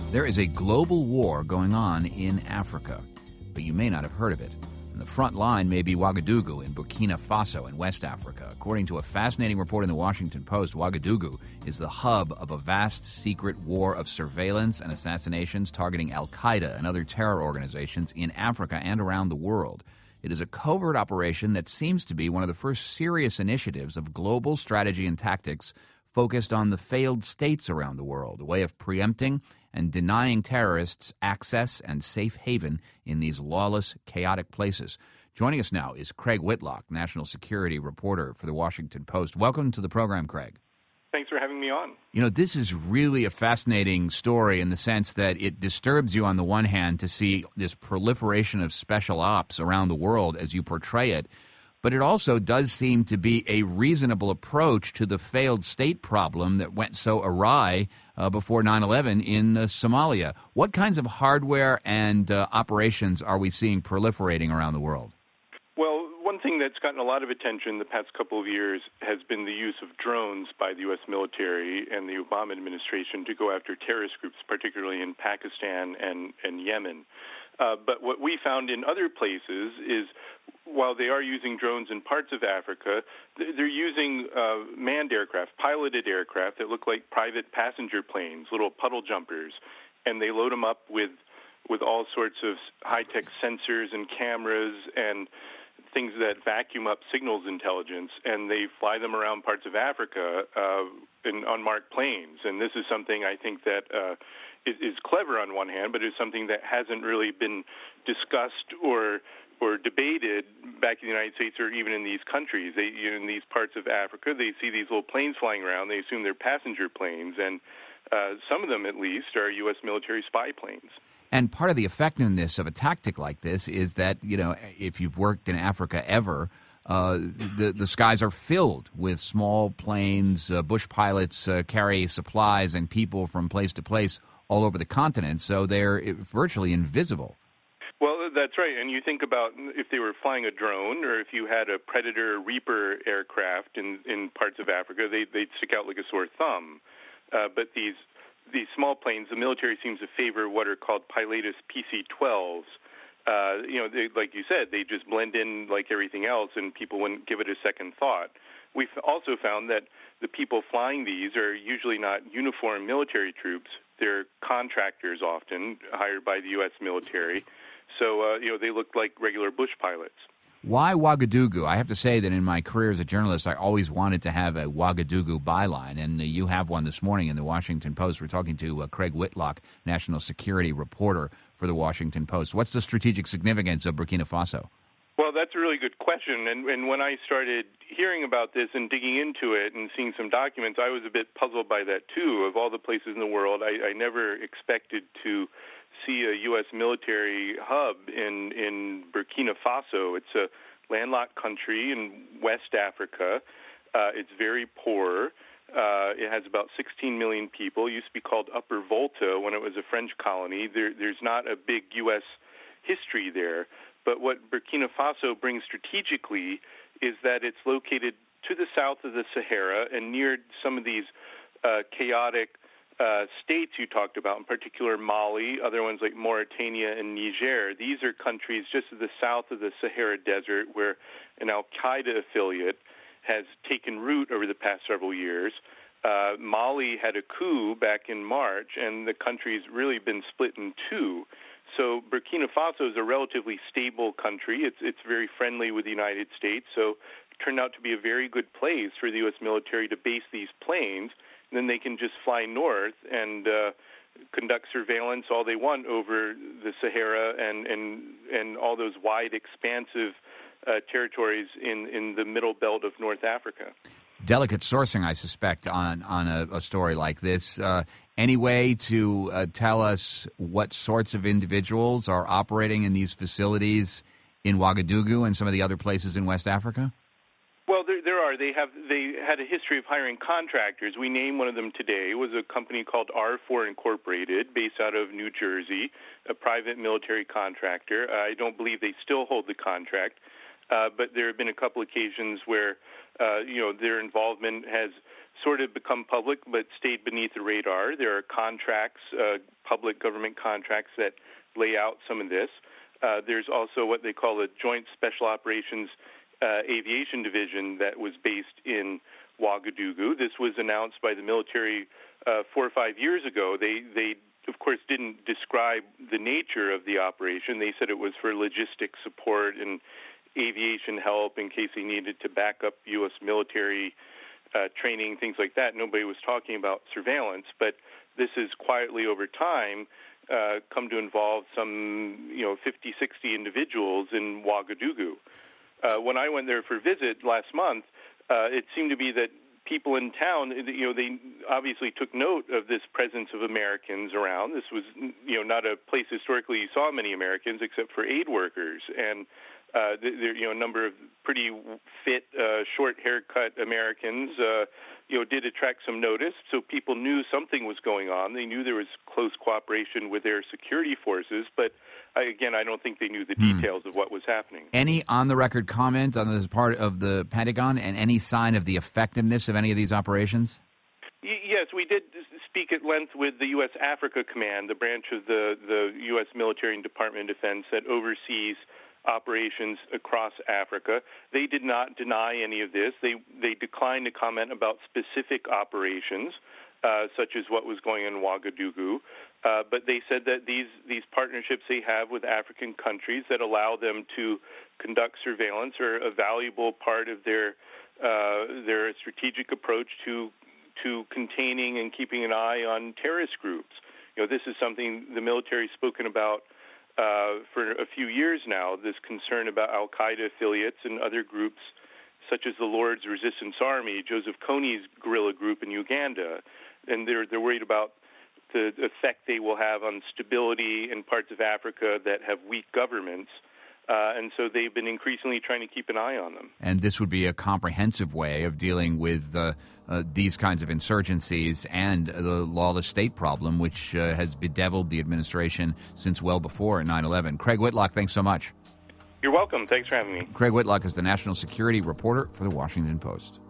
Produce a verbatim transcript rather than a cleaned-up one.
There is a global war going on in Africa, but you may not have heard of it. And the front line may be Ouagadougou in Burkina Faso in West Africa. According to a fascinating report in the Washington Post, Ouagadougou is the hub of a vast secret war of surveillance and assassinations targeting al-Qaeda and other terror organizations in Africa and around the world. It is a covert operation that seems to be one of the first serious initiatives of global strategy and tactics focused on the failed states around the world, a way of preempting and denying terrorists access and safe haven in these lawless, chaotic places. Joining us now is Craig Whitlock, national security reporter for the Washington Post. Welcome to the program, Craig. Thanks for having me on. You know, this is really a fascinating story in the sense that it disturbs you on the one hand to see this proliferation of special ops around the world as you portray it, but it also does seem to be a reasonable approach to the failed state problem that went so awry uh, before nine eleven in uh, Somalia. What kinds of hardware and uh, operations are we seeing proliferating around the world? Well, one thing that's gotten a lot of attention the past couple of years has been the use of drones by the U S military and the Obama administration to go after terrorist groups, particularly in Pakistan and, and Yemen. Uh, but what we found in other places is while they are using drones in parts of Africa, they're using uh, manned aircraft, piloted aircraft that look like private passenger planes, little puddle jumpers, and they load them up with with all sorts of high-tech sensors and cameras and things that vacuum up signals intelligence, and they fly them around parts of Africa uh, in unmarked planes. And this is something I think that uh, is, is clever on one hand, but is something that hasn't really been discussed or or debated back in the United States or even in these countries. They, you know, in these parts of Africa, they see these little planes flying around. They assume they're passenger planes, and uh, some of them, at least, are U S military spy planes. And part of the effectiveness of a tactic like this is that, you know, if you've worked in Africa ever, uh, the, the skies are filled with small planes. Uh, bush pilots uh, carry supplies and people from place to place all over the continent, so they're virtually invisible. Well, that's right. And you think about if they were flying a drone or if you had a Predator Reaper aircraft in, in parts of Africa, they, they'd stick out like a sore thumb. Uh, but these these small planes, the military seems to favor what are called Pilatus P C twelves. Uh, you know, they, like you said, they just blend in like everything else, and people wouldn't give it a second thought. We've also found that the people flying these are usually not uniformed military troops. They're contractors often hired by the U S military. So, uh, you know, they look like regular bush pilots. Why Ouagadougou? I have to say that in my career as a journalist, I always wanted to have a Ouagadougou byline, and uh, you have one this morning in the Washington Post. We're talking to uh, Craig Whitlock, national security reporter for the Washington Post. What's the strategic significance of Burkina Faso? Well, that's a really good question, and, and when I started hearing about this and digging into it and seeing some documents, I was a bit puzzled by that, too. Of all the places in the world, I, I never expected to see a U S military hub in, in Burkina Faso. It's a landlocked country in West Africa. Uh, it's very poor. Uh, it has about sixteen million people. It used to be called Upper Volta when it was a French colony. There, there's not a big U S history there. But what Burkina Faso brings strategically is that it's located to the south of the Sahara and near some of these uh, chaotic uh, states you talked about, in particular Mali, other ones like Mauritania and Niger. These are countries just to the south of the Sahara Desert where an al-Qaeda affiliate has taken root over the past several years. Uh, Mali had a coup back in March, and the country's really been split in two. So Burkina Faso is a relatively stable country. It's it's very friendly with the United States, so it turned out to be a very good place for the U S military to base these planes. And then they can just fly north and uh, conduct surveillance all they want over the Sahara and, and, and all those wide, expansive uh, territories in, in the middle belt of North Africa. Delicate sourcing, I suspect, on, on a, a story like this. Uh, any way to uh, tell us what sorts of individuals are operating in these facilities in Ouagadougou and some of the other places in West Africa? Well, there, there are. They have. They had a history of hiring contractors. We named one of them today. It was a company called R four Incorporated, based out of New Jersey, a private military contractor. Uh, I don't believe they still hold the contract, uh, but there have been a couple occasions where, uh, you know, their involvement has sort of become public but stayed beneath the radar. There are contracts, uh, public government contracts that lay out some of this. Uh, there's also what they call a Joint Special Operations uh, Aviation Division that was based in Ouagadougou. This was announced by the military uh, four or five years ago. They, they, of course, didn't describe the nature of the operation. They said it was for logistic support and aviation help in case they needed to back up U S military uh, training, things like that. Nobody was talking about surveillance, but this is quietly over time uh, come to involve some, you know, fifty, sixty individuals in Ouagadougou. Uh, when I went there for a visit last month, uh, it seemed to be that people in town, you know, they obviously took note of this presence of Americans around. This was, you know, not a place historically you saw many Americans except for aid workers. And uh, there, you know, a number of pretty fit, uh, short haircut Americans, uh, you know, did attract some notice. So people knew something was going on. They knew there was close cooperation with their security forces. But I, again, I don't think they knew the details hmm. of what was happening. Any on-the-record comment on this part of the Pentagon and any sign of the effectiveness of any of these operations? Y- yes, we did speak at length with the U S Africa Command, the branch of the, the U S Military and Department of Defense that oversees operations across Africa. They did not deny any of this. They they declined to comment about specific operations, uh, such as what was going on in Ouagadougou. Uh, but they said that these, these partnerships they have with African countries that allow them to conduct surveillance are a valuable part of their uh, their strategic approach to to containing and keeping an eye on terrorist groups. You know, this is something the military has spoken about Uh, for a few years now, this concern about al-Qaeda affiliates and other groups such as the Lord's Resistance Army, Joseph Kony's guerrilla group in Uganda. And they're, they're worried about the effect they will have on stability in parts of Africa that have weak governments. Uh, and so they've been increasingly trying to keep an eye on them. And this would be a comprehensive way of dealing with uh, uh, these kinds of insurgencies and the lawless state problem, which uh, has bedeviled the administration since well before nine eleven. Craig Whitlock, thanks so much. You're welcome. Thanks for having me. Craig Whitlock is the national security reporter for The Washington Post.